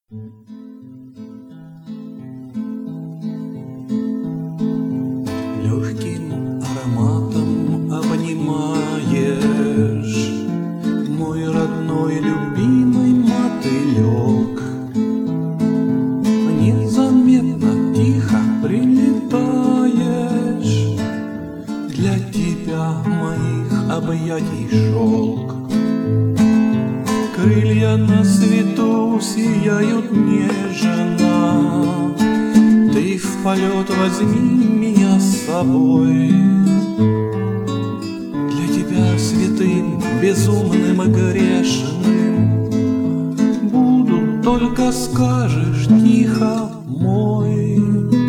Легким ароматом обнимаешь мой родной любимый мотылек. Незаметно, тихо прилетаешь, для тебя моих объятий шелк. Крылья на свету сияют нежно, ты в полет возьми меня с собой. Для тебя святым, безумным и грешным буду, только скажешь тихо мой.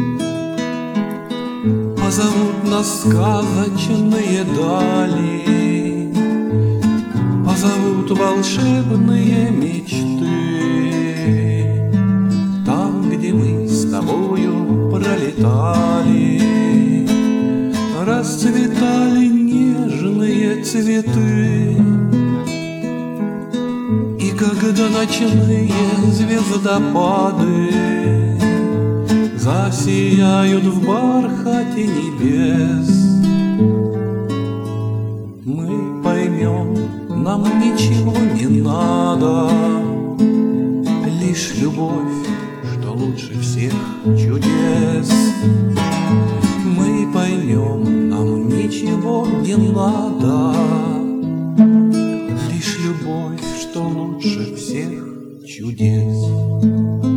Позовут нас сказочные дали, позовут волшебные мечты, там, где мы с тобою пролетали, расцветали нежные цветы. И когда ночные звездопады засияют в бархате небес, мы поймем, нам ничего не надо, лишь любовь, что лучше всех чудес. Мы поймем, нам ничего не надо, лишь любовь, что лучше всех чудес.